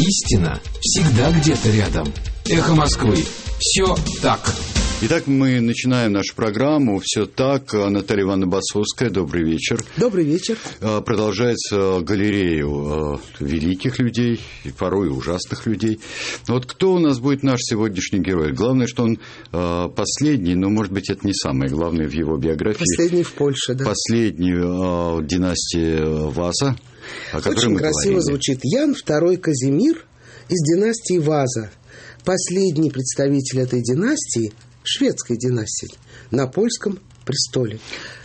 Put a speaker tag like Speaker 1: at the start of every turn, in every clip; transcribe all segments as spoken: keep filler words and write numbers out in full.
Speaker 1: истина всегда где-то рядом. Эхо Москвы. Все так.
Speaker 2: Итак, мы начинаем нашу программу «Все так». Наталья Ивановна Басовская, добрый вечер.
Speaker 3: Добрый вечер.
Speaker 2: Продолжается галерею великих людей, и порой ужасных людей. Вот кто у нас будет наш сегодняшний герой? Главное, что он последний, но, может быть, это не самое главное в его биографии.
Speaker 3: Последний в Польше, да.
Speaker 2: Последний в династии Ваза, о которой
Speaker 3: Очень
Speaker 2: мы
Speaker 3: красиво
Speaker 2: говорили.
Speaker 3: звучит. Ян второй Казимир из династии Ваза. Последний представитель этой династии, шведской династии, на польском престоле.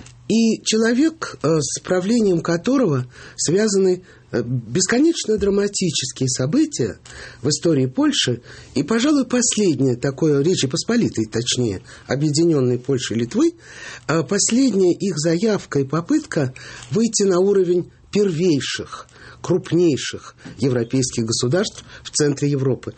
Speaker 3: И человек, с правлением которого связаны бесконечно драматические события в истории Польши, и, пожалуй, последнее такое, Речи Посполитой, точнее, объединенной Польши и Литвы, последняя их заявка и попытка выйти на уровень первейших, крупнейших европейских государств в центре Европы.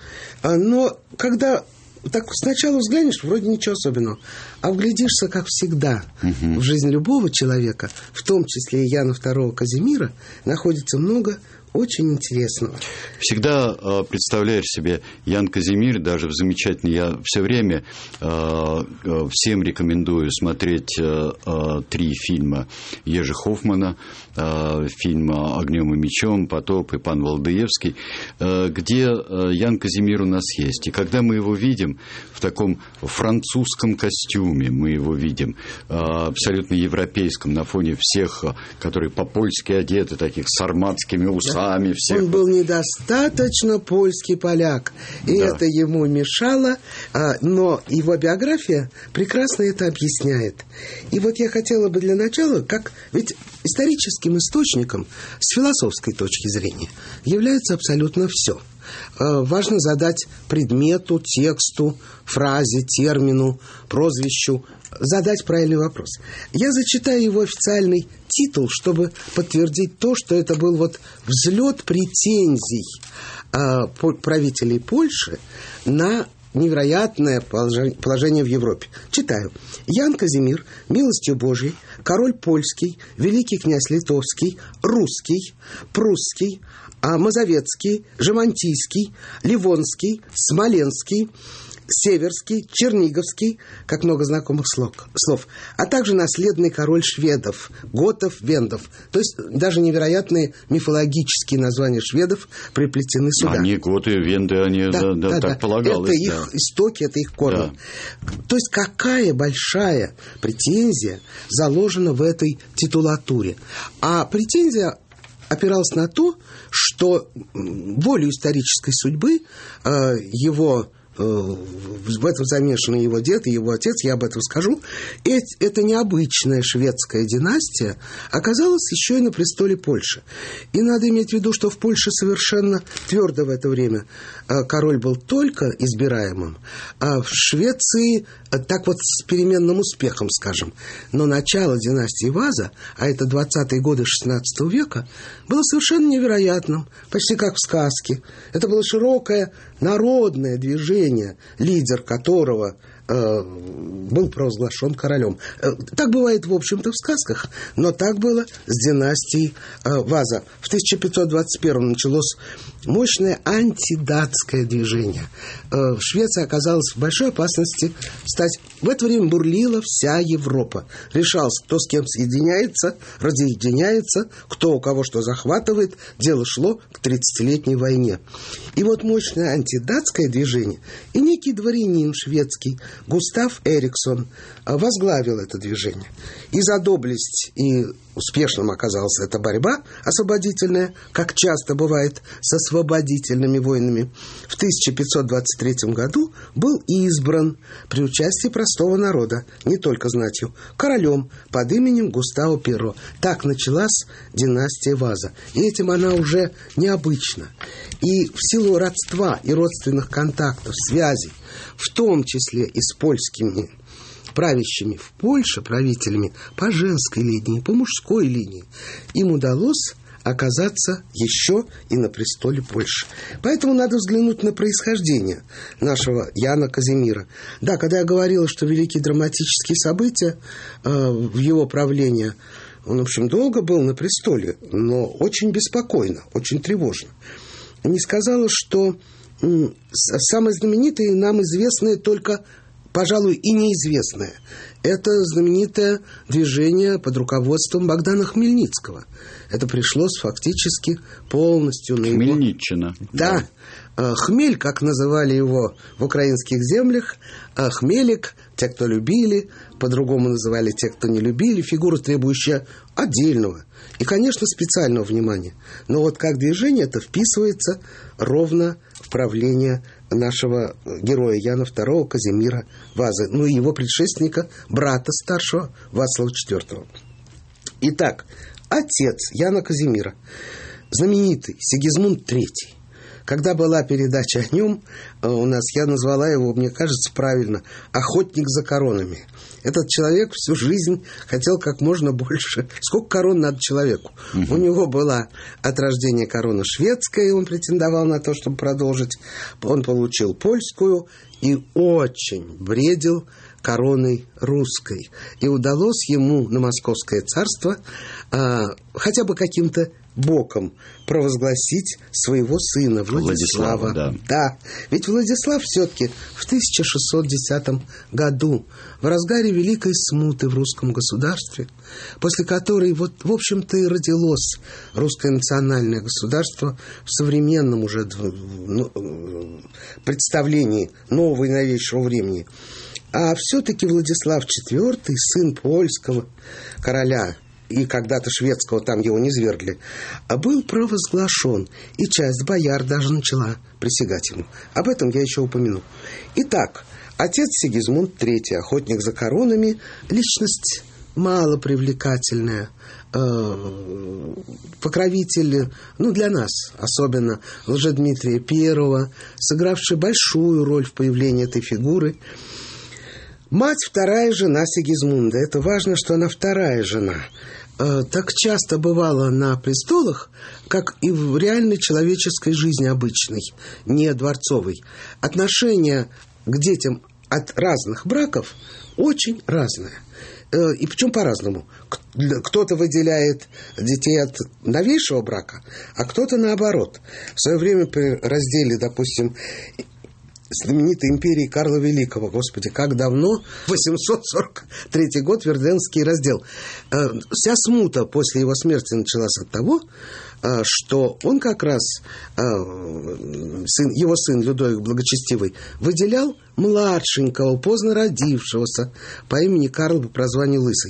Speaker 3: Но когда так сначала взглянешь, вроде ничего особенного, а вглядишься, как всегда, угу. в жизнь любого человека, в том числе и Яна второго Казимира, находится много очень интересного.
Speaker 2: Всегда э, представляешь себе Ян Казимир, даже в замечательный, я все время э, э, всем рекомендую смотреть э, э, три фильма Ежи Хоффмана, э, фильм «Огнем и мечом», «Потоп» и «Пан Валдыевский», э, где э, Ян Казимир у нас есть. И когда мы его видим в таком французском костюме, мы его видим э, абсолютно европейском, на фоне всех, которые по-польски одеты, таких с сарматскими усами, всех.
Speaker 3: Он был недостаточно польский поляк, и да. это ему мешало, но его биография прекрасно это объясняет. И вот я хотела бы для начала, как ведь историческим источником с философской точки зрения является абсолютно все. Важно задать предмету, тексту, фразе, термину, прозвищу, задать правильный вопрос. Я зачитаю его официальный титул, чтобы подтвердить то, что это был вот взлет претензий э, правителей Польши на невероятное положение в Европе. Читаю. Ян Казимир, милостью Божией, король польский, великий князь литовский, русский, прусский, мазовецкий, жемантийский, ливонский, смоленский, северский, черниговский, как много знакомых слов, а также наследный король шведов, готов, вендов. То есть даже невероятные мифологические названия шведов приплетены сюда.
Speaker 2: Они готы, венды, они
Speaker 3: да,
Speaker 2: да, да,
Speaker 3: да,
Speaker 2: так
Speaker 3: да.
Speaker 2: полагалось.
Speaker 3: Это их
Speaker 2: да.
Speaker 3: истоки, это их корни. Да. То есть какая большая претензия заложена в этой титулатуре. А претензия опиралась на то, что волей исторической судьбы э, его в этом замешаны его дед и его отец, я об этом скажу. Эта необычная шведская династия оказалась еще и на престоле Польши. И надо иметь в виду, что в Польше совершенно твердо в это время король был только избираемым, а в Швеции так вот с переменным успехом, скажем. Но начало династии Ваза, а это двадцатые годы шестнадцатого века, было совершенно невероятным, почти как в сказке. Это было широкое народное движение, лидер которого э, был провозглашен королем. Э, так бывает, в общем-то, в сказках, но так было с династией э, Ваза. В тысяча пятьсот двадцать первом началось мощное антидатское движение. Э, Швеция оказалась в большой опасности стать... В это время бурлила вся Европа. Решалось, кто с кем соединяется, разъединяется, кто у кого что захватывает. Дело шло к тридцатилетней войне. И вот мощное антидатское движение, и некий дворянин шведский, Густав Эриксон, возглавил это движение. И за доблесть, и успешным оказалась эта борьба освободительная, как часто бывает с освободительными войнами. В тысяча пятьсот двадцать третьем году был избран при участии простого народа, не только знатью, королем под именем Густаво Перо. Так началась династия Ваза. И этим она уже необычна. И в силу родства и родственных контактов, связей, в том числе и с польскими правящими в Польше, правителями по женской линии, по мужской линии, им удалось оказаться еще и на престоле Польши. Поэтому надо взглянуть на происхождение нашего Яна Казимира. Да, когда я говорила, что великие драматические события э, в его правлении, он, в общем, долго был на престоле, но очень беспокойно, очень тревожно. не сказала, что м, самое знаменитое нам известное только, пожалуй, и неизвестное. Это знаменитое движение под руководством Богдана Хмельницкого. Это пришлось фактически полностью на его...
Speaker 2: Хмельниччина.
Speaker 3: Да. Хмель, как называли его в украинских землях, хмелик, те, кто любили, по-другому называли те, кто не любили, фигура, требующая отдельного и, конечно, специального внимания. Но вот как движение это вписывается ровно в правление нашего героя Яна второго Казимира Вазы, ну и его предшественника, брата старшего Вацлава четвёртого. Итак, отец Яна Казимира, знаменитый Сигизмунд третий. Когда была передача о нем, у нас, я назвала его, мне кажется, правильно, «Охотник за коронами». Этот человек всю жизнь хотел как можно больше. Сколько корон надо человеку? Uh-huh. У него была от рождения корона шведская, и он претендовал на то, чтобы продолжить. Он получил польскую и очень бредил короной русской. И удалось ему на Московское царство а, хотя бы каким-то боком провозгласить своего сына Владислава.
Speaker 2: Владислава, да.
Speaker 3: Да, ведь Владислав все-таки в тысяча шестьсот десятом году, в разгаре Великой Смуты в русском государстве, после которой, вот, в общем-то, и родилось русское национальное государство в современном уже ну, представлении нового и новейшего времени. А все-таки Владислав четвёртый, сын польского короля, и когда-то шведского, там его не низвергли, был провозглашен, и часть бояр даже начала присягать ему. Об этом я еще упомяну. Итак, отец Сигизмунд третий, охотник за коронами, личность малопривлекательная, э, покровитель, ну, для нас особенно, Лжедмитрия первого, сыгравший большую роль в появлении этой фигуры. Мать вторая жена Сигизмунда. Это важно, что она вторая жена. Э, так часто бывало на престолах, как и в реальной человеческой жизни обычной, не дворцовой. Отношение к детям от разных браков очень разное. Э, и причем по-разному. Кто-то выделяет детей от новейшего брака, а кто-то наоборот. В свое время при разделе, допустим, знаменитой империи Карла Великого, господи, как давно, восемьсот сорок третий год, Верденский раздел. Вся смута после его смерти началась от того, что он как раз, сын, его сын Людовик Благочестивый, выделял младшенького, поздно родившегося по имени Карл по прозванию Лысый,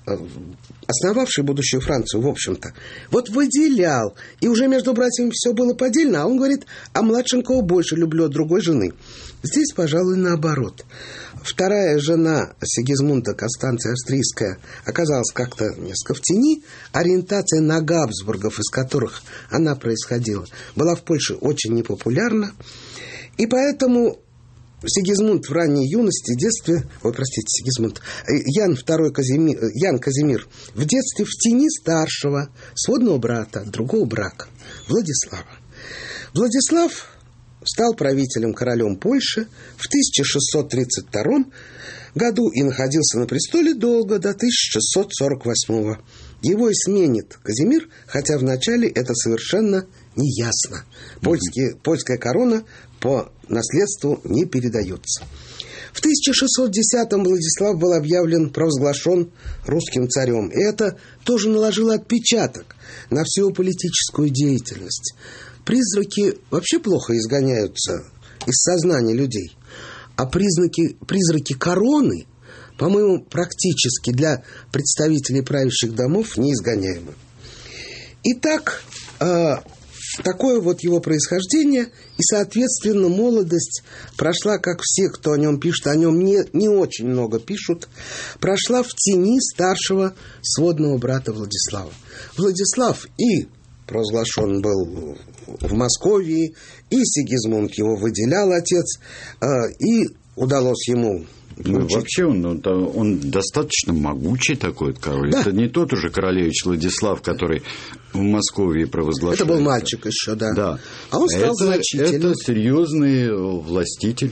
Speaker 3: основавший будущую Францию, в общем-то. Вот выделял, и уже между братьями все было поддельно, а он говорит, а младшенького больше люблю от другой жены. Здесь, пожалуй, наоборот. Вторая жена Сигизмунда, Констанция Австрийская, оказалась как-то несколько в тени. Ориентация на Габсбургов, из которых она происходила, была в Польше очень непопулярна. И поэтому Сигизмунд в ранней юности, детстве, ой, простите, Сигизмунд, Ян второй Казимир, Ян Казимир в детстве в тени старшего сводного брата, другого брака, Владислава. Владислав стал правителем, королем Польши в тысяча шестьсот тридцать втором году и находился на престоле долго, до тысяча шестьсот сорок восьмого. Его и сменит Казимир, хотя вначале это совершенно неясно. Польские, польская корона по наследству не передается. В тысяча шестьсот десятом Владислав был объявлен, провозглашен русским царем. И это тоже наложило отпечаток на всю его политическую деятельность. Призраки вообще плохо изгоняются из сознания людей. А признаки, призраки короны, по-моему, практически для представителей правящих домов неизгоняемы. Итак, э, такое вот его происхождение, и, соответственно, молодость прошла, как все, кто о нем пишет, о нем не, не очень много пишут, прошла в тени старшего сводного брата Владислава. Владислав и провозглашен был в Московии, и Сигизмунд его выделял, отец, и удалось ему...
Speaker 2: Ну, вообще он, он, он достаточно могучий такой король.
Speaker 3: Да.
Speaker 2: Это не тот уже королевич Владислав, который в Москве провозглашается.
Speaker 3: Это был мальчик еще, да.
Speaker 2: Да.
Speaker 3: А он стал
Speaker 2: это,
Speaker 3: значительным.
Speaker 2: Это серьезный властитель.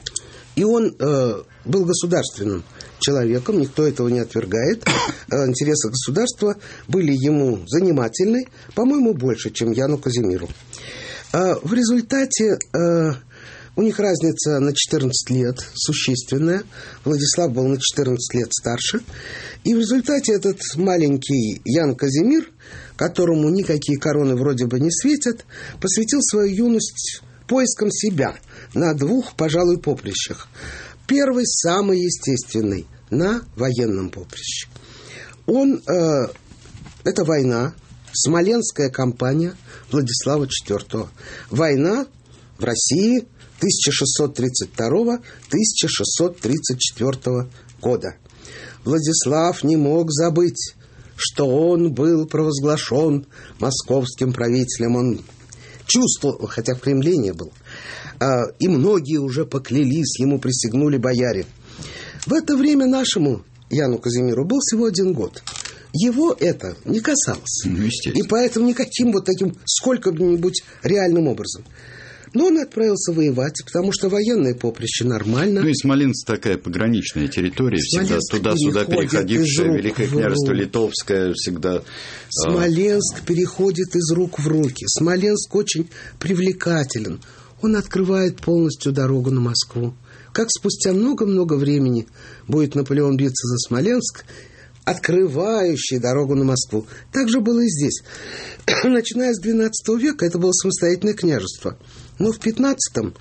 Speaker 3: И он э, был государственным человеком, никто этого не отвергает. Интересы государства были ему занимательны, по-моему, больше, чем Яну Казимиру. В результате у них разница на четырнадцать лет существенная. Владислав был на четырнадцать лет старше. И в результате этот маленький Ян Казимир, которому никакие короны вроде бы не светят, посвятил свою юность поискам себя на двух, пожалуй, поприщах. Первый, самый естественный, на военном поприще. Он, э, это война, Смоленская кампания Владислава четвёртого. Война в России тысяча шестьсот тридцать второго — тысяча шестьсот тридцать четвёртого года. Владислав не мог забыть, что он был провозглашен московским правителем. Он чувствовал, хотя в Кремле не был, и многие уже поклялись, ему присягнули бояре. В это время нашему Яну Казимиру был всего один год. Его это не касалось.
Speaker 2: Ну,
Speaker 3: и поэтому никаким вот таким сколько-нибудь реальным образом. Но он отправился воевать, потому что военное поприще нормально.
Speaker 2: Ну и Смоленск такая пограничная территория, всегда туда-сюда переходившая, Великое княжество Литовское всегда...
Speaker 3: Смоленск переходит из рук в руки. Смоленск очень привлекателен. Он открывает полностью дорогу на Москву. Как спустя много-много времени будет Наполеон биться за Смоленск, открывающий дорогу на Москву. Так же было и здесь. Начиная с двенадцатого века это было самостоятельное княжество. Но в пятнадцатом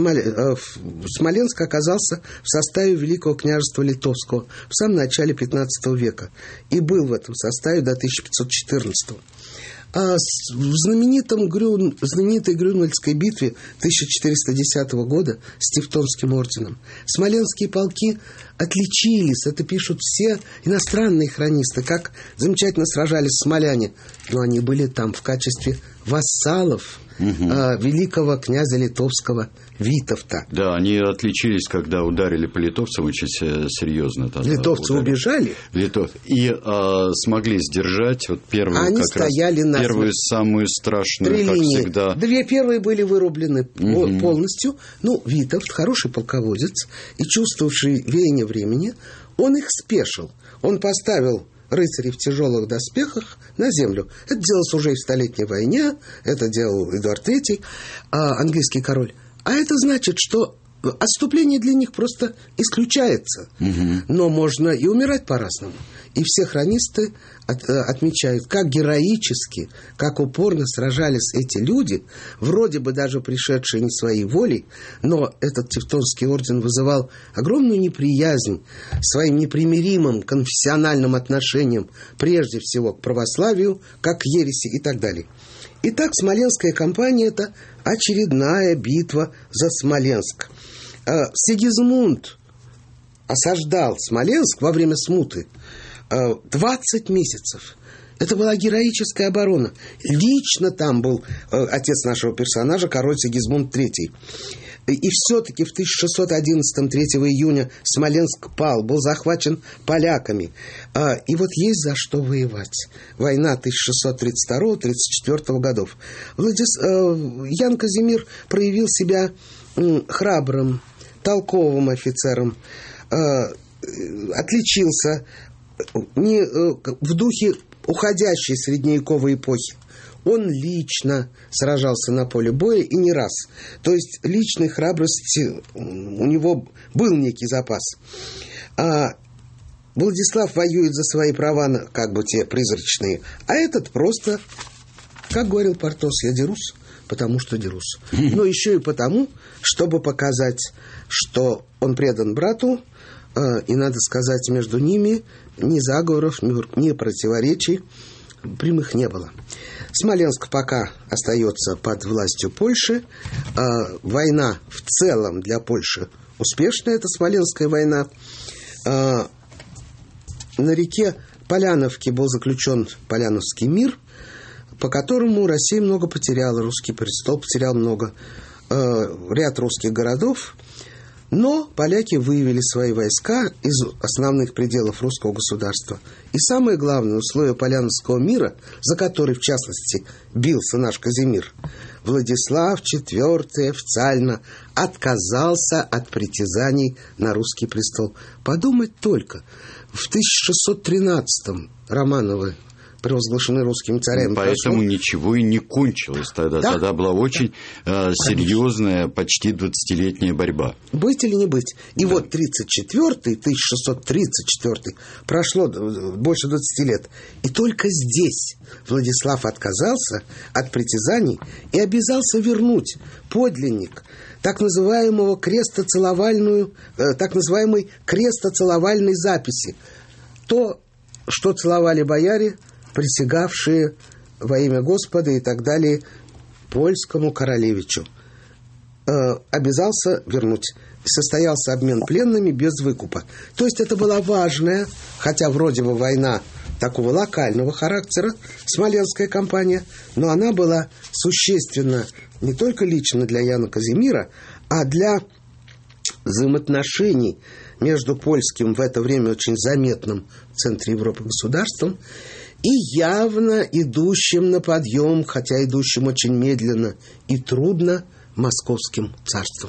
Speaker 3: Смоленск оказался в составе Великого княжества Литовского в самом начале пятнадцатого века. И был в этом составе до тысяча пятьсот четырнадцатого. А в знаменитом Грюн, знаменитой Грюнвальдской битве тысяча четыреста десятого года с Тевтонским орденом смоленские полки отличились, это пишут все иностранные хронисты, как замечательно сражались смоляне. Но они были там в качестве вассалов угу. а, великого князя литовского Витовта.
Speaker 2: Да, они отличились, когда ударили по литовцам очень серьезно.
Speaker 3: Литовцы ударили. убежали.
Speaker 2: Литов... И а, смогли сдержать вот первую,
Speaker 3: они
Speaker 2: как
Speaker 3: стояли
Speaker 2: раз,
Speaker 3: на
Speaker 2: первую самую страшную,
Speaker 3: Три
Speaker 2: как
Speaker 3: линии.
Speaker 2: всегда.
Speaker 3: Две первые были вырублены
Speaker 2: угу.
Speaker 3: полностью. Ну, Витовт, хороший полководец и чувствовавший веяние времени, он их спешил. Он поставил рыцарей в тяжелых доспехах на землю. Это делалось уже и в Столетней войне, это делал Эдуард третий, английский король. А это значит, что отступление для них просто исключается. Угу. Но можно и умирать по-разному. И все хронисты от, отмечают, как героически, как упорно сражались эти люди, вроде бы даже пришедшие не своей волей, но этот Тевтонский орден вызывал огромную неприязнь своим непримиримым конфессиональным отношением, прежде всего к православию, как к ереси и так далее. Итак, Смоленская кампания – это очередная битва за Смоленск. Сигизмунд осаждал Смоленск во время смуты двадцать месяцев. Это была героическая оборона. Лично там был отец нашего персонажа, король Сигизмунд третий. И все-таки в тысяча шестьсот одиннадцатом, третьего июня, Смоленск пал, был захвачен поляками. И вот есть за что воевать. Война тысяча шестьсот тридцать второго — тридцать четвёртого годов. Владис... Ян Казимир проявил себя храбрым, толковым офицером, отличился не в духе уходящей средневековой эпохи. Он лично сражался на поле боя и не раз. То есть личной храбрости у него был некий запас. А Владислав воюет за свои права, как бы те призрачные, а этот просто, как говорил Портос, я дерусь, потому что дерусь. Но еще и потому, чтобы показать, что он предан брату, и, надо сказать, между ними ни заговоров, ни противоречий прямых не было. Смоленск пока остается под властью Польши. Война в целом для Польши успешная, это Смоленская война. На реке Поляновке был заключен Поляновский мир, по которому Россия много потеряла, русский престол потерял много, ряд русских городов. Но поляки вывели свои войска из основных пределов русского государства. И самое главное условие Поляновского мира, за который, в частности, бился наш Казимир, Владислав четвёртый официально отказался от притязаний на русский престол. Подумать только, в тысяча шестьсот тринадцатом Романовы провозглашены русскими царями.
Speaker 2: Поэтому прошло. Ничего и не кончилось тогда. Да? Тогда была очень э, серьезная, почти двадцатилетняя борьба.
Speaker 3: Быть или не быть. И да. Вот тридцать четвёртый, тысяча шестьсот тридцать четвёртый, прошло больше двадцати лет. И только здесь Владислав отказался от притязаний и обязался вернуть подлинник так называемого крестоцеловальную, э, так называемой крестоцеловальной записи. То, что целовали бояре, присягавшие во имя Господа и так далее польскому королевичу. Э, обязался вернуть. Состоялся обмен пленными без выкупа. То есть это была важная, хотя вроде бы война такого локального характера, Смоленская кампания, но она была существенна не только лично для Яна Казимира, а для взаимоотношений между польским в это время очень заметным в центре Европы государством и явно идущим на подъем, хотя идущим очень медленно и трудно, Московским царством.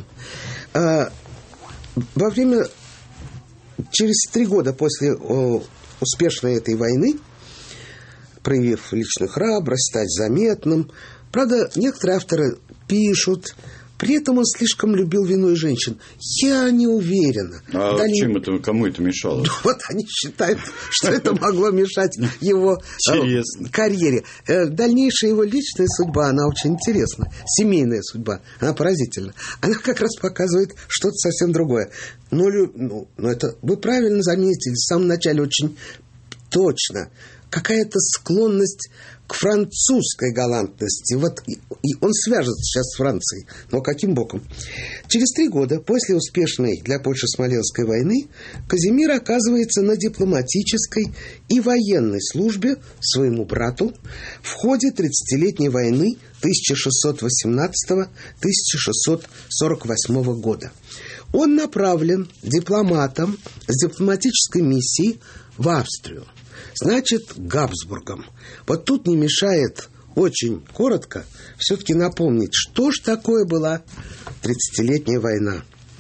Speaker 3: Во время, через три года после о, успешной этой войны, проявив личную храбрость, стать заметным, правда, некоторые авторы пишут, при этом он слишком любил вино и женщин. Я не уверена.
Speaker 2: А Дали... чем это, кому это мешало?
Speaker 3: Вот они считают, что это могло мешать его карьере. Дальнейшая его личная судьба, она очень интересна. Семейная судьба, она поразительна. Она как раз показывает что-то совсем другое. Но, ну, ну это вы правильно заметили, в самом начале очень точно. Какая-то склонность к французской галантности. Вот, и, и он свяжется сейчас с Францией. Но каким боком? Через три года после успешной для Польши Смоленской войны Казимир оказывается на дипломатической и военной службе своему брату в ходе тридцатилетней войны тысяча шестьсот восемнадцатого — тысяча шестьсот сорок восьмого года. Он направлен дипломатом с дипломатической миссией в Австрию. Значит, Габсбургом. Вот тут не мешает очень коротко все-таки напомнить, что ж такое была тридцатилетняя война.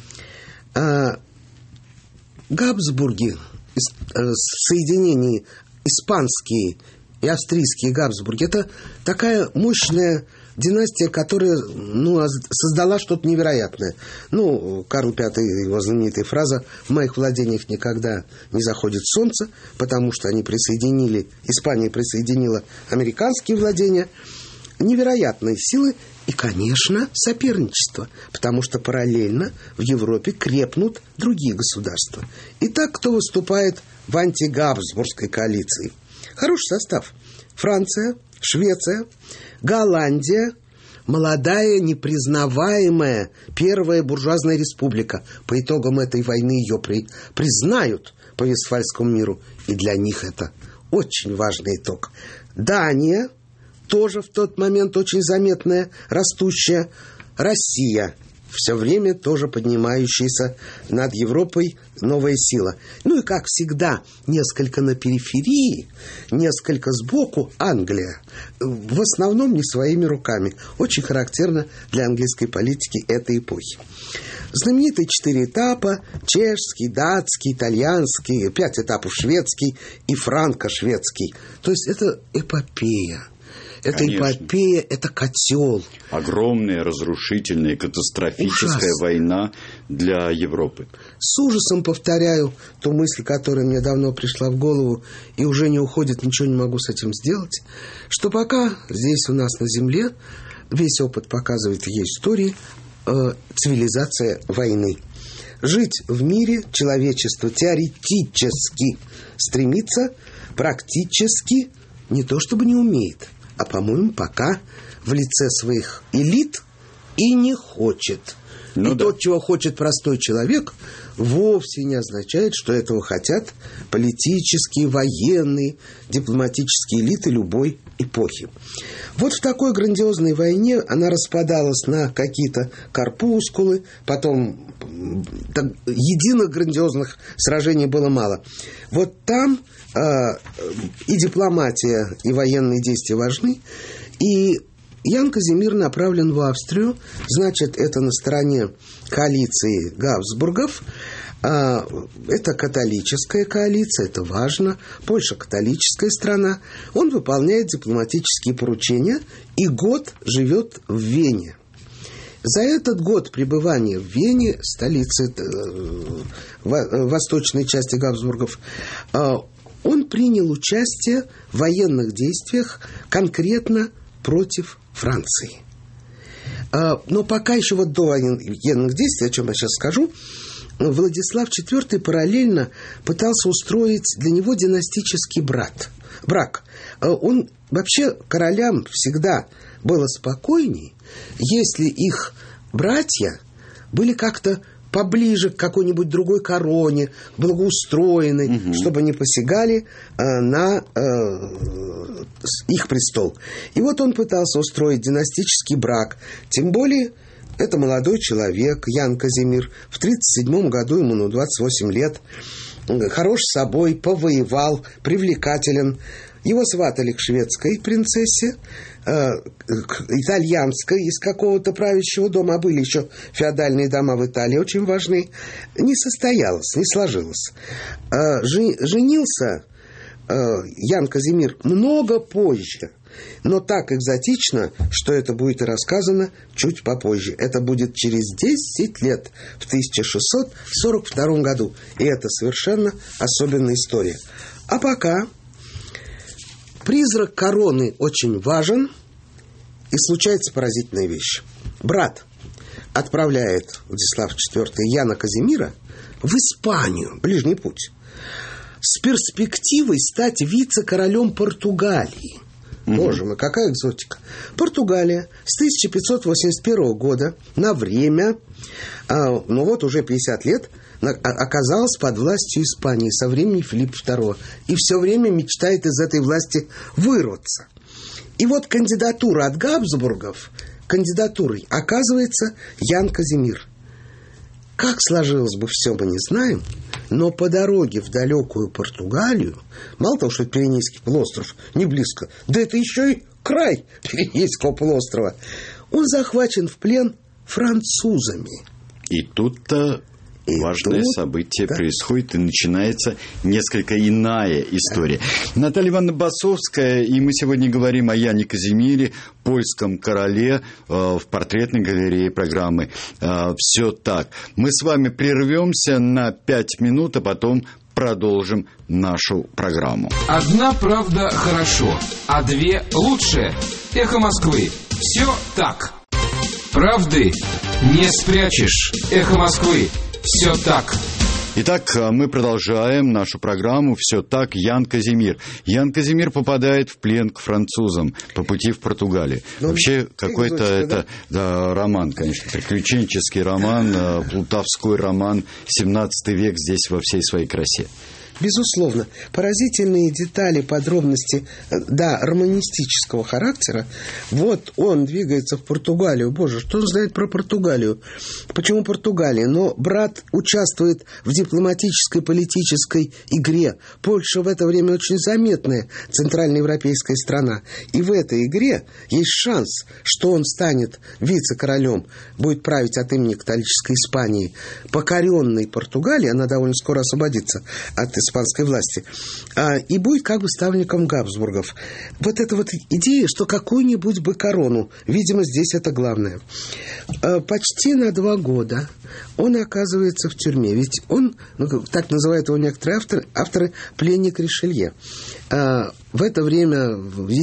Speaker 3: А, Габсбурги, в соединении испанские и австрийские Габсбурги, это такая мощная династия, которая ну, создала что-то невероятное. Ну, Карл Пятый, его знаменитая фраза «В моих владениях никогда не заходит солнце», потому что они присоединили, Испания присоединила американские владения. Невероятные силы и, конечно, соперничество, потому что параллельно в Европе крепнут другие государства. Итак, кто выступает в антигабсбургской коалиции? Хороший состав. Франция, Швеция, Голландия, молодая, непризнаваемая первая буржуазная республика. По итогам этой войны ее при, признают по Вестфальскому миру. И для них это очень важный итог. Дания, тоже в тот момент очень заметная, растущая. Россия, все время тоже поднимающаяся над Европой новая сила. Ну и, как всегда, несколько на периферии, несколько сбоку Англия. В основном не своими руками. Очень характерно для английской политики этой эпохи. Знаменитые четыре этапа: чешский, датский, итальянский, пять этапов шведский и франко-шведский. То есть это эпопея. Это Конечно. Эпопея, это котел.
Speaker 2: Огромная, разрушительная, катастрофическая Ужас. Война для Европы.
Speaker 3: С ужасом повторяю ту мысль, которая мне давно пришла в голову, и уже не уходит, ничего не могу с этим сделать, что пока здесь у нас на Земле, весь опыт показывает ее истории, э, цивилизация войны. Жить в мире человечество теоретически стремится, практически не то чтобы не умеет, а, по-моему, пока в лице своих элит и не хочет. Ну, и да. То, чего хочет простой человек, вовсе не означает, что этого хотят политические, военные, дипломатические элиты любой эпохи. Вот в такой грандиозной войне она распадалась на какие-то корпускулы, потом так, единых грандиозных сражений было мало. Вот там э, и дипломатия, и военные действия важны, и Ян Казимир направлен в Австрию, значит, это на стороне коалиции Габсбургов. Это католическая коалиция, это важно. Польша католическая страна. Он выполняет дипломатические поручения и год живет в Вене. За этот год пребывания в Вене, столице восточной части Габсбургов, он принял участие в военных действиях конкретно против Франции. Но пока еще вот до военных действий, о чем я сейчас скажу, Владислав четвёртый параллельно пытался устроить для него династический брат, брак. Он вообще королям всегда было спокойней, если их братья были как-то поближе к какой-нибудь другой короне, благоустроенной, угу. чтобы не посягали э, на э, их престол. И вот он пытался устроить династический брак. Тем более, это молодой человек, Ян Казимир. В тридцать седьмом году ему ну, двадцать восемь лет. Хорош собой, повоевал, привлекателен. Его сватали к шведской принцессе, э, к итальянской из какого-то правящего дома, а были еще феодальные дома в Италии, очень важные. Не состоялось, не сложилось. Э, жи, женился э, Ян Казимир много позже, но так экзотично, что это будет рассказано чуть попозже. Это будет через десять лет, в тысяча шестьсот сорок втором году. И это совершенно особенная история. А пока... Призрак короны очень важен, и случается поразительная вещь. Брат отправляет Владислав четвёртый Яна Казимира в Испанию, ближний путь, с перспективой стать вице-королем Португалии. Mm-hmm. Боже мой, какая экзотика. Португалия с тысяча пятьсот восемьдесят первого года на время, а, ну вот уже пятьдесят лет, оказалась под властью Испании со времени Филиппа второго. И все время мечтает из этой власти вырваться. И вот кандидатура от Габсбургов, кандидатурой оказывается Ян Казимир. Как сложилось бы все, мы не знаем, но по дороге в далекую Португалию, мало того, что это Пиренейский полуостров, не близко, да это еще и край Пиренейского полуострова, он захвачен в плен французами.
Speaker 2: И тут-то... И важное тут, событие да. происходит, и начинается несколько иная история. Да. Наталья Ивановна Басовская, и мы сегодня говорим о Яне Казимире, польском короле, э, в портретной галерее программы э, «Все так». Мы с вами прервемся на пять минут, а потом продолжим нашу программу.
Speaker 1: Одна правда хорошо, а две лучше. Эхо Москвы. Все так. Правды не спрячешь. Эхо Москвы. Все так.
Speaker 2: Итак, мы продолжаем нашу программу «Все так». Ян Казимир. Ян Казимир попадает в плен к французам по пути в Португалию. Ну, вообще, какой-то это да? Да, роман, конечно, приключенческий роман, плутовской роман, семнадцатый век здесь во всей своей красе.
Speaker 3: Безусловно, поразительные детали, подробности, да, романистического характера. Вот он двигается в Португалию. Боже, что он знает про Португалию? Почему Португалия? Но брат участвует в дипломатической, политической игре. Польша в это время очень заметная центральноевропейская страна. И в этой игре есть шанс, что он станет вице-королем, будет править от имени католической Испании, покоренной Португалии, она довольно скоро освободится от испанской власти, и будет как бы ставленником Габсбургов. Вот эта вот идея, что какую-нибудь бы корону, видимо, здесь это главное. Почти на два года он оказывается в тюрьме, ведь он, ну, так называют его некоторые авторы, авторы пленник Ришелье. В это время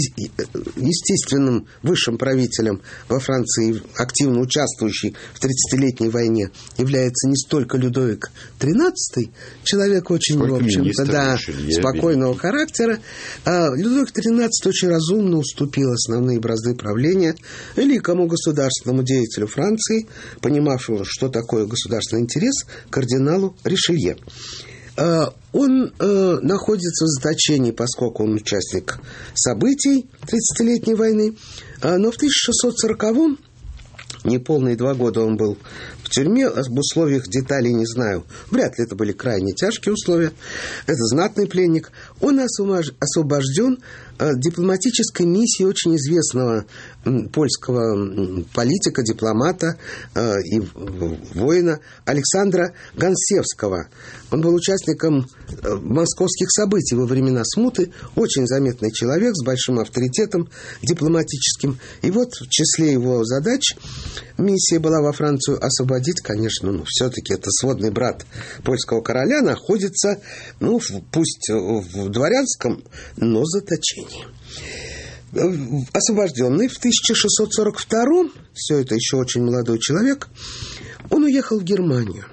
Speaker 3: естественным высшим правителем во Франции, активно участвующий в тридцатилетней войне, является не столько Людовик тринадцатый, человек очень, сколько в общем-то, да, спокойного характера. Людовик тринадцатый очень разумно уступил основные бразды правления великому государственному деятелю Франции, понимавшему, что такое государственный интерес, кардиналу Ришелье. Он э, находится в заточении, поскольку он участник событий тридцатилетней войны. Но в тысяча шестьсот сороковом, неполные два года он был в тюрьме, об условиях деталей не знаю. Вряд ли это были крайне тяжкие условия. Это знатный пленник. Он освобожден дипломатической миссии очень известного польского политика, дипломата и воина Александра Гонсевского. Он был участником московских событий во времена смуты, очень заметный человек с большим авторитетом дипломатическим. И вот в числе его задач миссия была во Францию освободить, конечно, ну, все-таки это сводный брат польского короля, находится, ну, пусть в дворянском, но заточении. Освобожденный в тысяча шестьсот сорок втором, все это еще очень молодой человек, он уехал в Германию.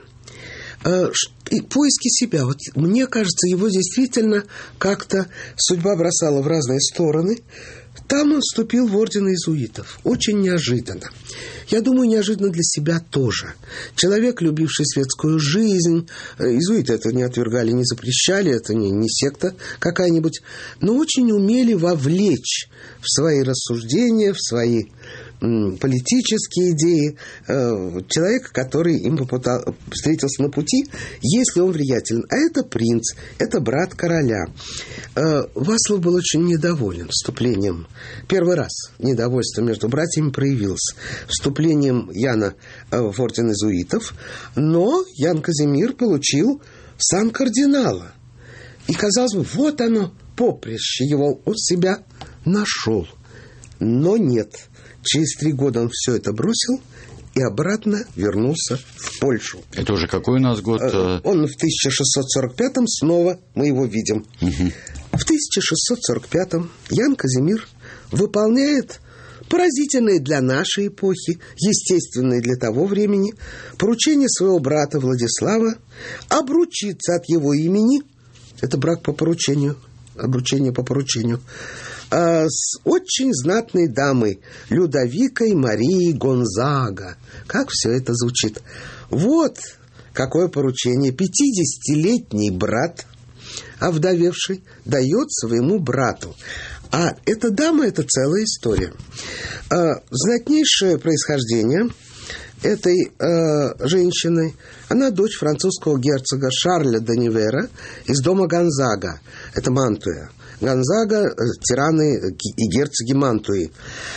Speaker 3: И поиски себя. Вот мне кажется, его действительно как-то судьба бросала в разные стороны. Там он вступил в орден иезуитов. Очень неожиданно. Я думаю, неожиданно для себя тоже. Человек, любивший светскую жизнь. Иезуиты это не отвергали, не запрещали. Это не, не секта какая-нибудь. Но очень умели вовлечь в свои рассуждения, в свои м, политические идеи э, человека, который им попытал, встретился на пути, если он влиятелен. А это принц, это брат короля. Э, Вацлав был очень недоволен вступлением. Первый раз недовольство между братьями проявилось. Вступлением Яна в орден иезуитов. Но Ян Казимир получил сан кардинала. И, казалось бы, вот оно, поприще его, он себя нашел. Но нет. Через три года он все это бросил и обратно вернулся в Польшу.
Speaker 2: Это уже какой у нас год?
Speaker 3: Он в тысяча шестьсот сорок пятом снова мы его видим.
Speaker 2: Угу.
Speaker 3: В тысяча шестьсот сорок пятом Ян Казимир выполняет поразительные для нашей эпохи, естественные для того времени, поручение своего брата Владислава обручиться от его имени, это брак по поручению, обручение по поручению, с очень знатной дамой Людовикой Марией Гонзага. Как все это звучит. Вот какое поручение пятидесятилетний брат, овдовевший, дает своему брату. А эта дама – это целая история. Знатнейшее происхождение этой э, женщины, она дочь французского герцога Шарля де Нивера из дома Гонзага. Это Мантуя. Гонзага, тираны и герцоги Мантуи.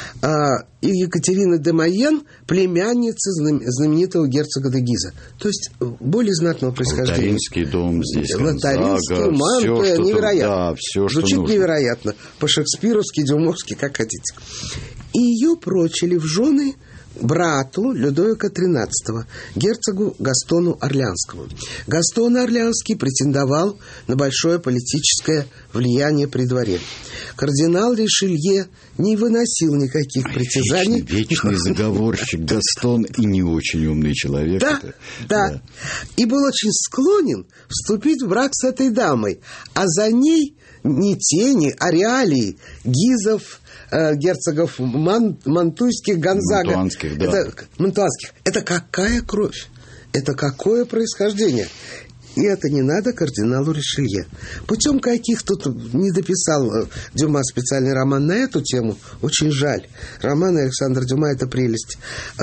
Speaker 3: А, и Екатерина де Майен, племянница знаменитого герцога де Гиза. То есть более знатного происхождения.
Speaker 2: Лотаринский дом здесь,
Speaker 3: Лотаринский,
Speaker 2: Гонзага,
Speaker 3: Мантуя,
Speaker 2: все,
Speaker 3: невероятно.
Speaker 2: Да, все, что
Speaker 3: Звучит
Speaker 2: нужно.
Speaker 3: Невероятно. По-шекспировски, дюмовски, как хотите. И ее прочили в жены брату Людовика тринадцатого, герцогу Гастону Орлеанскому. Гастон Орлеанский претендовал на большое политическое влияние при дворе. Кардинал Ришелье не выносил никаких притязаний.
Speaker 2: Вечный, вечный заговорщик Гастон и не очень умный человек.
Speaker 3: Да,
Speaker 2: это,
Speaker 3: да,
Speaker 2: да. И
Speaker 3: был очень склонен вступить в брак с этой дамой. А за ней не тени, а реалии Гизов, э, герцогов Ман, Мантуйских, Гонзага.
Speaker 2: Мантуанских, да.
Speaker 3: Это, Мантуанских. Это какая кровь? Это какое происхождение? И это не надо кардиналу Ришелье. Путем каких тут не дописал Дюма специальный роман на эту тему. Очень жаль. Роман Александра Дюма – это прелесть.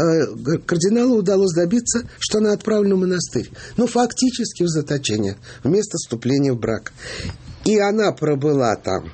Speaker 3: Кардиналу удалось добиться, что она отправлена в монастырь. Ну, фактически в заточение, вместо вступления в брак. И она пробыла там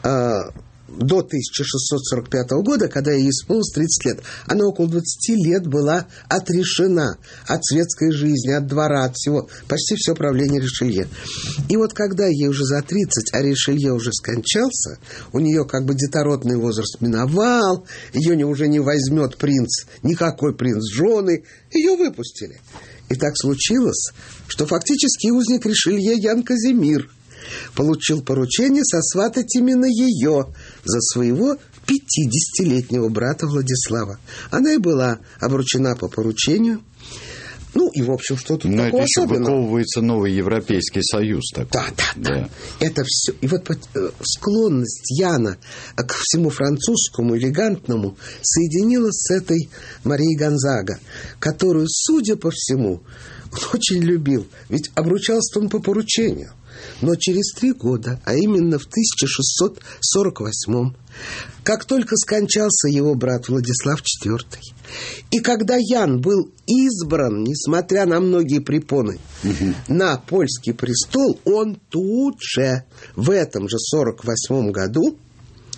Speaker 3: э, до тысяча шестьсот сорок пятого года, когда ей исполнилось тридцать лет. Она около двадцати лет была отрешена от светской жизни, от двора, от всего, почти все правление Ришелье. И вот когда ей уже за тридцать, а Ришелье уже скончался, у нее как бы детородный возраст миновал, ее уже не возьмет принц, никакой принц жены, ее выпустили. И так случилось, что фактически узник Ришелье Ян Казимир получил поручение сосватать именно ее за своего пятидесятилетнего брата Владислава. Она и была обручена по поручению. Ну, и, в общем, что тут
Speaker 2: Но
Speaker 3: такого
Speaker 2: это еще
Speaker 3: особенного?
Speaker 2: выковывается новый Европейский Союз. Такой.
Speaker 3: Да, да, да,
Speaker 2: да.
Speaker 3: Это все. И вот склонность Яна к всему французскому, элегантному соединилась с этой Марией Гонзага, которую, судя по всему, он очень любил. Ведь обручался он по поручению. Но через три года, а именно в тысяча шестьсот сорок восьмом, как только скончался его брат Владислав четвёртый, и когда Ян был избран, несмотря на многие препоны, угу. на польский престол, он тут же, в этом же сорок восьмом году,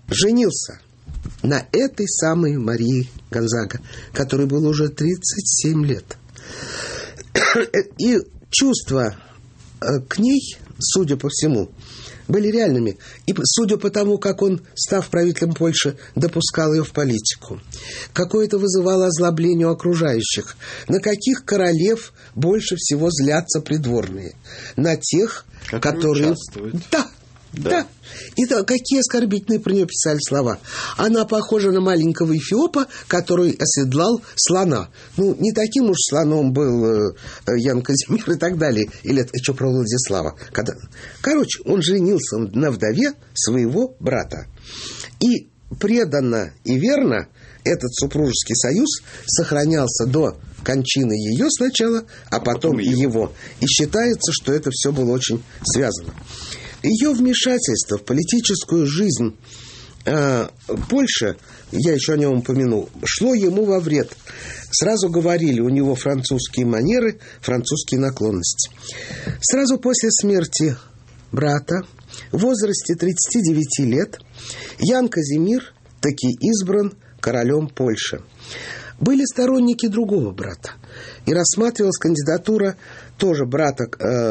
Speaker 3: женился на этой самой Марии Гонзага, которой было уже тридцать семь лет. И чувства к ней, судя по всему, были реальными. И судя по тому, как он, став правителем Польши, допускал ее в политику, какое это вызывало озлобление у окружающих. На каких королев больше всего злятся придворные? На тех, которые... которые...
Speaker 2: участвуют.
Speaker 3: Да. Да. да. И да, какие оскорбительные про нее писали слова. Она похожа на маленького Эфиопа, который оседлал слона. Ну, не таким уж слоном был э, Ян Казимир и так далее. Или это что про Владислава? Когда... Короче, он женился на вдове своего брата. И преданно и верно этот супружеский союз сохранялся до кончины ее сначала, а потом, потом и его. его. И считается, что это все было очень связано. Ее вмешательство в политическую жизнь э, Польши, я еще о нем упомянул, шло ему во вред. Сразу говорили, у него французские манеры, французские наклонности. Сразу после смерти брата, в возрасте тридцати девяти лет, Ян Казимир таки избран королем Польши. Были сторонники другого брата, и рассматривалась кандидатура тоже брата, э,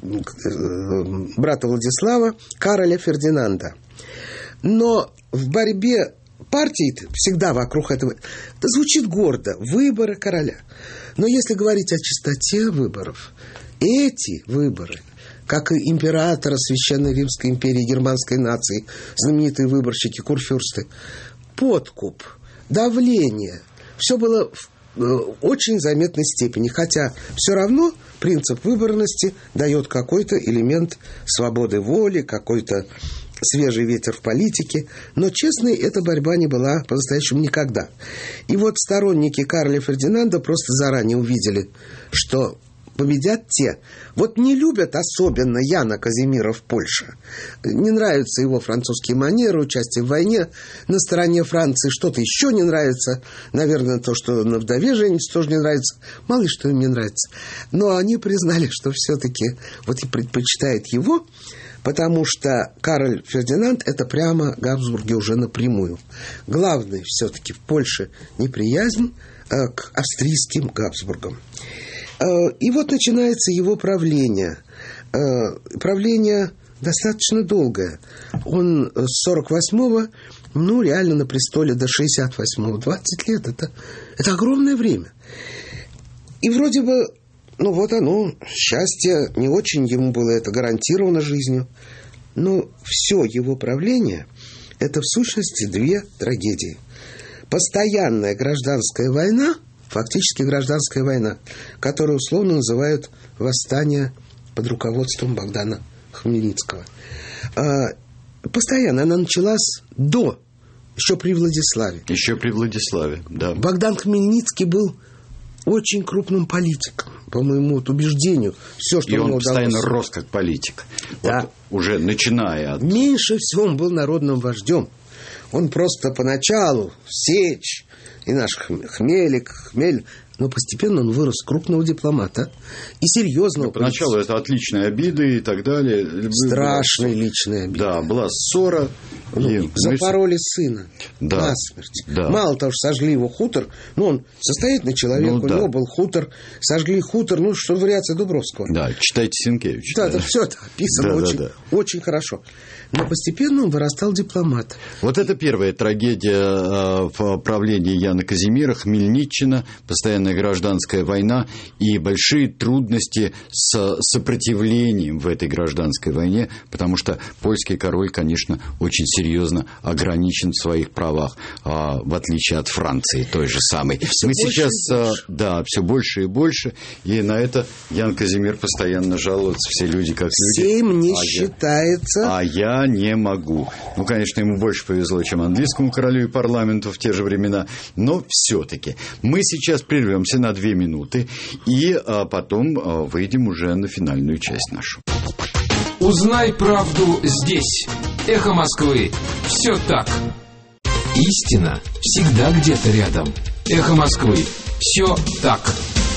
Speaker 3: э, брата Владислава, Кароля Фердинанда. Но в борьбе партий всегда вокруг этого... Это звучит гордо. Выборы короля. Но если говорить о чистоте выборов, эти выборы, как и императора Священной Римской империи, германской нации, знаменитые выборщики, курфюрсты, подкуп, давление, все было в очень заметной степени. Хотя все равно принцип выборности дает какой-то элемент свободы воли, какой-то свежий ветер в политике. Но честной эта борьба не была по-настоящему никогда. И вот сторонники Кароля Фердинанда просто заранее увидели, что победят те. Вот не любят особенно Яна Казимира в Польше. Не нравятся его французские манеры, участие в войне на стороне Франции. Что-то еще не нравится. Наверное, то, что на вдове женится, тоже не нравится. Мало ли что им не нравится. Но они признали, что все-таки вот и предпочитает его, потому что Кароль Фердинанд – это прямо Габсбурги уже напрямую. Главное все-таки в Польше неприязнь к австрийским Габсбургам. И вот начинается его правление. Правление достаточно долгое. Он с сорок восьмого, ну, реально на престоле до шестьдесят восьмого. двадцать лет. Это, это огромное время. И вроде бы, ну, вот оно, счастье, не очень ему было это гарантировано жизнью. Но все его правление – это в сущности две трагедии. Постоянная гражданская война, фактически гражданская война, которую условно называют восстание под руководством Богдана Хмельницкого. Постоянно она началась до, еще при Владиславе.
Speaker 2: Еще при Владиславе, да.
Speaker 3: Богдан Хмельницкий был очень крупным политиком, по моему вот убеждению. Все, что
Speaker 2: и он
Speaker 3: удалось.
Speaker 2: Постоянно рос как политик.
Speaker 3: Да.
Speaker 2: Вот уже начиная от...
Speaker 3: Меньше всего он был народным вождем. Он просто поначалу Сечь и наш Хмелик, Хмель, но постепенно он вырос крупного дипломата и серьезного.
Speaker 2: Поначалу это от личной обиды и так далее.
Speaker 3: Страшные личные обиды.
Speaker 2: Да, была ссора.
Speaker 3: Ну,
Speaker 2: и...
Speaker 3: Запороли сына
Speaker 2: да.
Speaker 3: насмерть.
Speaker 2: Да.
Speaker 3: Мало того, что сожгли его хутор, ну, он состоятельный человек, ну, у да. него был хутор, сожгли хутор, ну, что вариация Дубровского.
Speaker 2: Да, читайте Сенкевича.
Speaker 3: Да, да, да, все это описано да, очень, да, да. очень хорошо. Но постепенно он вырастал дипломат.
Speaker 2: Вот это первая трагедия в правлении Яна Казимира, Хмельниччина, постоянная гражданская война и большие трудности с сопротивлением в этой гражданской войне, потому что польский король, конечно, очень серьезно ограничен в своих правах, в отличие от Франции той же самой. Мы сейчас, да, все больше и больше, и на это Ян Казимир постоянно жалуется, все люди как люди.
Speaker 3: Сейм не
Speaker 2: а
Speaker 3: считается.
Speaker 2: Я, а я не могу. Ну, конечно, ему больше повезло, чем английскому королю и парламенту в те же времена, но все-таки мы сейчас прервемся на две минуты и а, потом а, выйдем уже на финальную часть нашу.
Speaker 1: Узнай правду здесь. Эхо Москвы. Все так. Истина всегда где-то рядом. Эхо Москвы. Все так.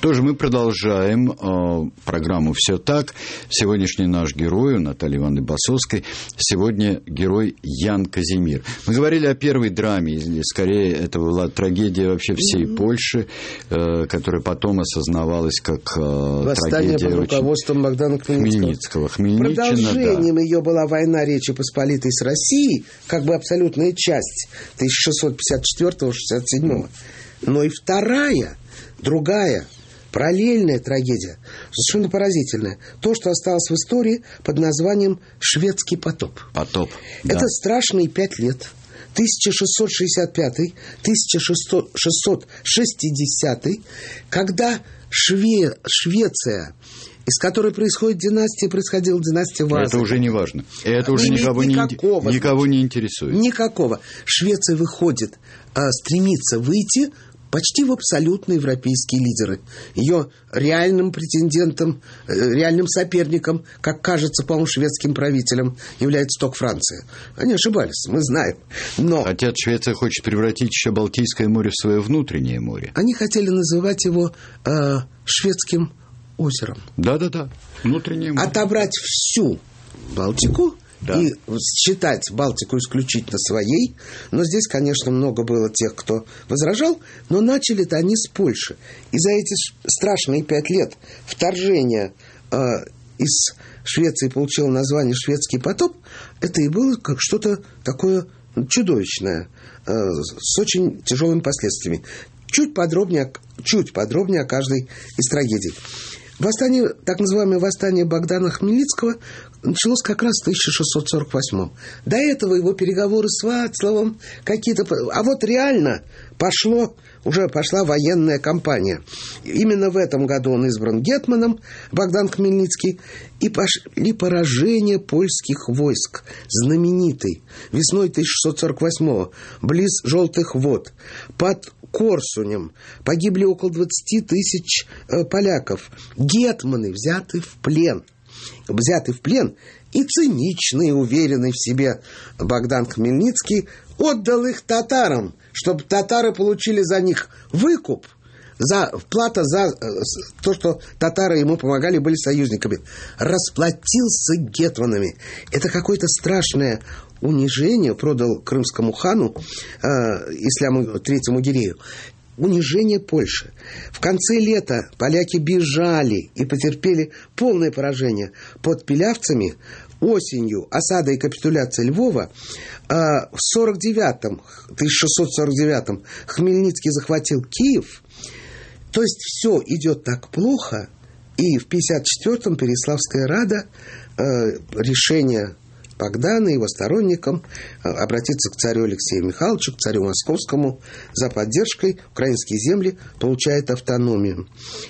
Speaker 2: Что же, мы продолжаем э, программу «Все так». Сегодняшний наш герой, Натальи Ивановны Басовской, сегодня герой Ян Казимир. Мы говорили о первой драме, или скорее это была трагедия вообще всей mm-hmm. Польши, э, которая потом осознавалась как э,
Speaker 3: восстание
Speaker 2: трагедия
Speaker 3: под руководством очень... Богдана Хмельницкого.
Speaker 2: Хмельницкого.
Speaker 3: Продолжением
Speaker 2: да.
Speaker 3: ее была война Речи Посполитой с Россией, как бы абсолютная часть тысяча шестьсот пятьдесят четвёртого — шестьдесят седьмого. Но и вторая, другая, параллельная трагедия, совершенно поразительная. То, что осталось в истории под названием «Шведский потоп».
Speaker 2: Потоп,
Speaker 3: Это
Speaker 2: да.
Speaker 3: страшные пять лет. тысяча шестьсот шестьдесят пятый — тысяча шестьсот шестидесятый, когда Шве... Швеция, из которой происходит династия, происходила династия Вазы.
Speaker 2: Это уже не важно. Это уже не никого, никакого, не, никого не интересует.
Speaker 3: Никакого. Швеция выходит, стремится выйти почти в абсолютно европейские лидеры. Ее реальным претендентом, реальным соперником, как кажется, по-моему, шведским правителем, является только Франция. Они ошибались, мы знаем. Но
Speaker 2: хотя Швеция хочет превратить еще Балтийское море в свое внутреннее море.
Speaker 3: Они хотели называть его э, шведским озером.
Speaker 2: Да-да-да, внутреннее море.
Speaker 3: Отобрать всю Балтику, да, и считать Балтику исключительно своей. Но здесь, конечно, много было тех, кто возражал, но начали-то они с Польши. И за эти страшные пять лет вторжение э, из Швеции получило название «Шведский потоп». Это и было как что-то такое чудовищное, э, с очень тяжелыми последствиями. Чуть подробнее, чуть подробнее о каждой из трагедий. Восстание, так называемое восстание Богдана Хмельницкого, началось как раз в тысяча шестьсот сорок восьмом. До этого его переговоры с Вацлавом какие-то... А вот реально пошло, уже пошла военная кампания. Именно в этом году он избран гетманом, Богдан Хмельницкий, и пошли поражения польских войск, знаменитый, весной тысяча шестьсот сорок восьмого, близ Желтых вод, под Корсунем погибли около двадцать тысяч э, поляков. Гетманы взяты в плен. Взяты в плен, и циничный, уверенный в себе Богдан Хмельницкий отдал их татарам, чтобы татары получили за них выкуп, за, плата за то, что татары ему помогали, были союзниками. Расплатился гетманами. Это какое-то страшное унижение, продал крымскому хану, э, Исляму Третьему Гирею, унижение Польши. В конце лета поляки бежали и потерпели полное поражение под Пилявцами. Осенью осада и капитуляция Львова. э, в сорок девятом, тысяча шестьсот сорок девятом Хмельницкий захватил Киев. То есть все идет так плохо, и в пятьдесят четвёртом Переяславская рада, э, решение Богдана и его сторонникам обратиться к царю Алексею Михайловичу, к царю Московскому за поддержкой. Украинские земли получают автономию.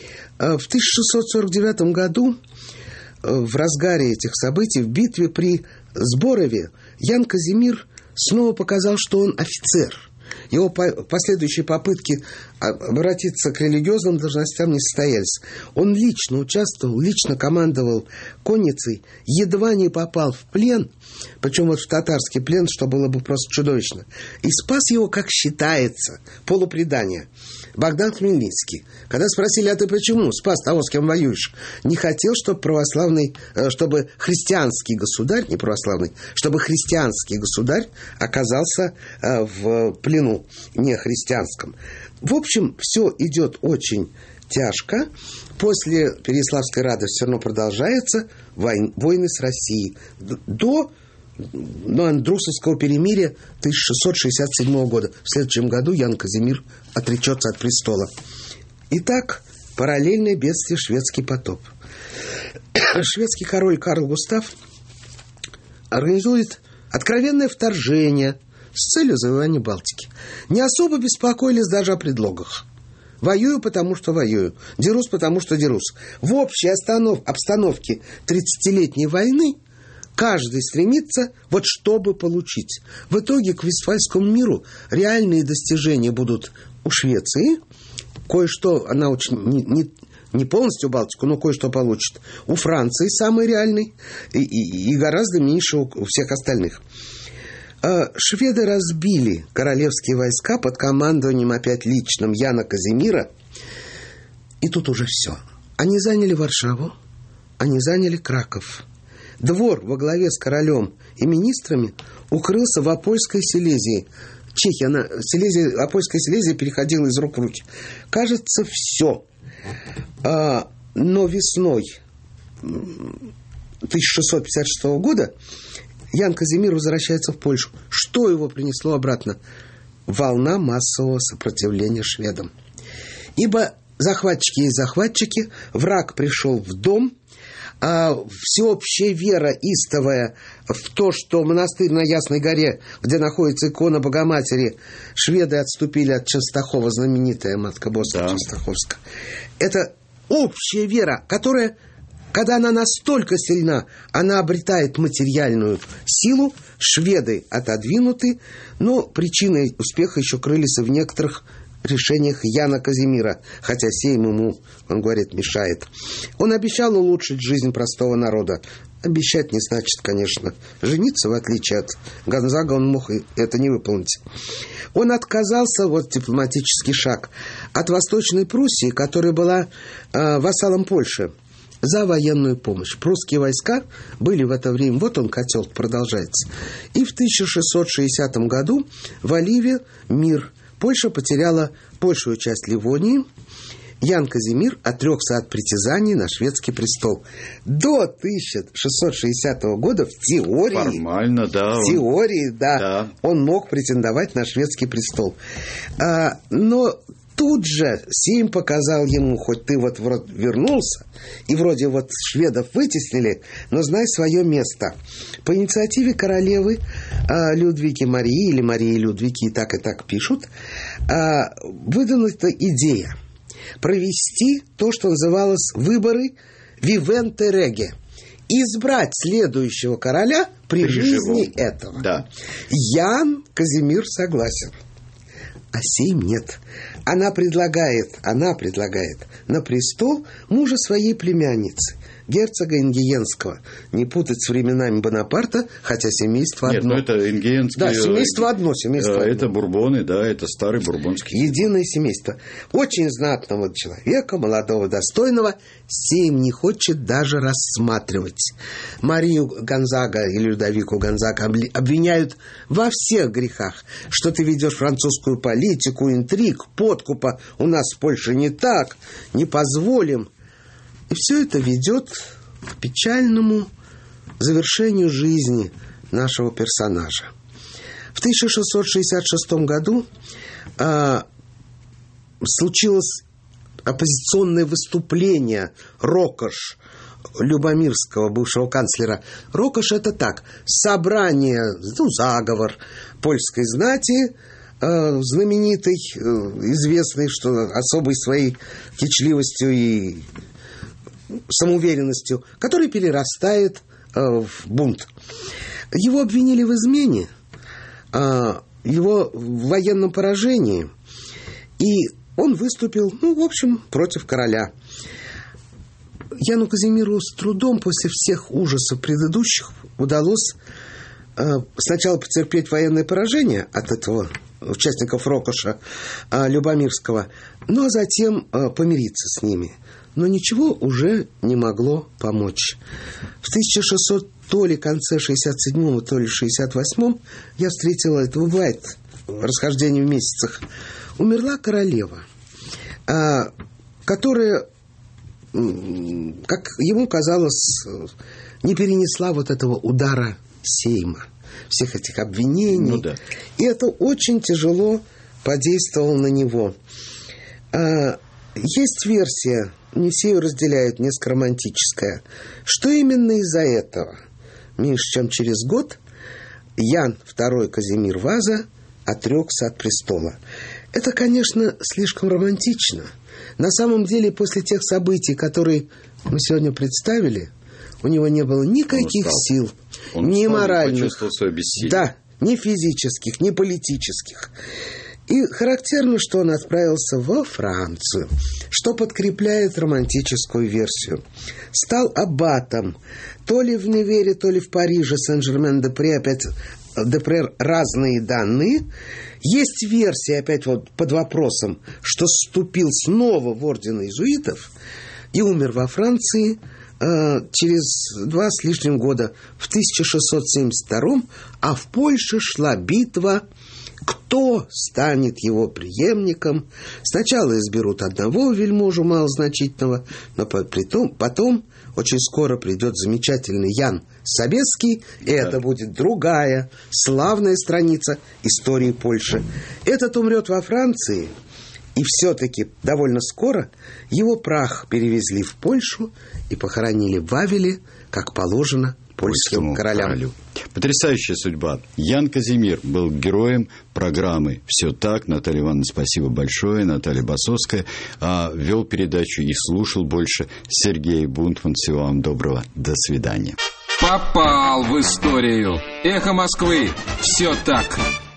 Speaker 3: В тысяча шестьсот сорок девятом году, в разгаре этих событий, в битве при Сборове, Ян Казимир снова показал, что он офицер. Его последующие попытки обратиться к религиозным должностям не состоялись. Он лично участвовал, лично командовал конницей, едва не попал в плен, причем вот в татарский плен, что было бы просто чудовищно. И спас его, как считается, полупредание, Богдан Хмельницкий. Когда спросили, а ты почему спас того, с кем воюешь? Не хотел, чтобы православный, чтобы христианский государь, не православный, чтобы христианский государь оказался в плену не христианском. В общем, все идет очень тяжко. После Переяславской рады все равно продолжается войн, войны с Россией. До ну, Андрусовского перемирия тысяча шестьсот шестьдесят седьмого года. В следующем году Ян Казимир отречется от престола. Итак, параллельное бедствие шведский потоп. Шведский король Карл Густав организует откровенное вторжение с целью завоевания Балтики. Не особо беспокоились даже о предлогах. Воюю, потому что воюю. Дерусь, потому что дерусь. В общей останов... обстановке тридцатилетней войны каждый стремится вот чтобы получить. В итоге к Вестфальскому миру реальные достижения будут у Швеции. Кое-что, она очень не, не, не полностью Балтику, но кое-что получит. У Франции самый реальный и, и, и гораздо меньше у, у всех остальных. Шведы разбили королевские войска под командованием опять личным Яна Казимира. И тут уже все. Они заняли Варшаву, они заняли Краков. Двор во главе с королем и министрами укрылся в Апольской Силезии. Чехия, она, Силезия, Апольская Силезия переходила из рук в руки. Кажется, все. А, но весной тысяча шестьсот пятьдесят шестого года Ян Казимир возвращается в Польшу. Что его принесло обратно? Волна массового сопротивления шведам. Ибо захватчики и захватчики, враг пришел в дом, а всеобщая вера истовая в то, что монастырь на Ясной горе, где находится икона Богоматери, шведы отступили от Частохова, знаменитая Матка Боска да. Частоховска. Это общая вера, которая, когда она настолько сильна, она обретает материальную силу, шведы отодвинуты, но причиной успеха еще крылись в некоторых решениях Яна Казимира, хотя сейм ему, он говорит, мешает. Он обещал улучшить жизнь простого народа. Обещать не значит, конечно, жениться, в отличие от Гонзага, он мог это не выполнить. Он отказался, вот дипломатический шаг, от Восточной Пруссии, которая была э, вассалом Польши, за военную помощь. Прусские войска были в это время, вот он, котел продолжается. И в тысяча шестьсот шестидесятом году в Оливе мир. Польша потеряла большую часть Ливонии. Ян Казимир отрекся от притязаний на шведский престол. До тысяча шестьсот шестидесятого года в теории...
Speaker 2: Формально, да.
Speaker 3: В теории, он, да,
Speaker 2: да.
Speaker 3: Он мог претендовать на шведский престол. А, но тут же сейм показал ему, хоть ты вот вроде вернулся, и вроде вот шведов вытеснили, но знай свое место. По инициативе королевы а, Людвиги Марии, или Марии Людвиги, и так и так пишут, а, выдвинута идея провести то, что называлось выборы вивенте реге. Избрать следующего короля при, при жизни живом. Этого.
Speaker 2: Да.
Speaker 3: Ян Казимир согласен. А сейм нет. Она предлагает, она предлагает на престол мужа своей племянницы, герцога Ингиенского. Не путать с временами Бонапарта, хотя семейство одно.
Speaker 2: Нет, ну это ингиенское...
Speaker 3: Да, семейство одно, семейство одно.
Speaker 2: Это бурбоны, да, это старый бурбонский.
Speaker 3: Единое семейство. Очень знатного человека, молодого, достойного, сейм не хочет даже рассматривать. Марию Гонзага или Людовику Гонзага обвиняют во всех грехах, что ты ведешь французскую политику, интриг, подкупа. У нас в Польше не так, не позволим. И все это ведет к печальному завершению жизни нашего персонажа. В тысяча шестьсот шестьдесят шестом году а, случилось оппозиционное выступление Рокош, Любомирского, бывшего канцлера. Рокош — это так, собрание, ну, заговор польской знати, э, знаменитый, э, известный, что особой своей кичливостью и самоуверенностью, который перерастает э, в бунт. Его обвинили в измене, э, его в военном поражении, и он выступил, ну, в общем, против короля. Яну Казимиру с трудом после всех ужасов предыдущих удалось э, сначала потерпеть военное поражение от этого участников Рокоша э, Любомирского, но затем э, помириться с ними. Но ничего уже не могло помочь. В тысяча шестисотом то ли конце шестьдесят седьмого, то ли шестьдесят восьмом я встретила, это бывает, расхождение в месяцах, умерла королева, которая, как ему казалось, не перенесла вот этого удара сейма, всех этих обвинений. Ну, да. И это очень тяжело подействовало на него. Есть версия, не все ее разделяют, несколько романтическая, что именно из-за этого, меньше чем через год, Ян второй Казимир Ваза отрекся от престола. Это, конечно, слишком романтично. На самом деле, после тех событий, которые мы сегодня представили, у него не было никаких сил, Он ни моральных, да, ни физических, ни политических. И характерно, что он отправился во Францию, что подкрепляет романтическую версию. Стал аббатом, то ли в Невере, то ли в Париже, Сен-Жермен-де-Пре, опять Депрер разные данные. Есть версия, опять вот под вопросом, что вступил снова в орден иезуитов и умер во Франции э, через два с лишним года, в тысяча шестьсот семьдесят втором, а в Польше шла битва, кто станет его преемником. Сначала изберут одного вельможу малозначительного, но потом, потом очень скоро придет замечательный Ян Собеский, и да. Это будет другая славная страница истории Польши. Этот умрет во Франции, и все-таки довольно скоро его прах перевезли в Польшу и похоронили в Вавеле, как положено польским королям. Королю.
Speaker 2: Потрясающая судьба. Ян Казимир был героем программы «Все так». Наталья Ивановна, спасибо большое. Наталья Басовская. А, вел передачу и слушал больше Сергей Бунтман. Всего вам доброго. До свидания.
Speaker 1: Попал в историю. Эхо Москвы. Все так.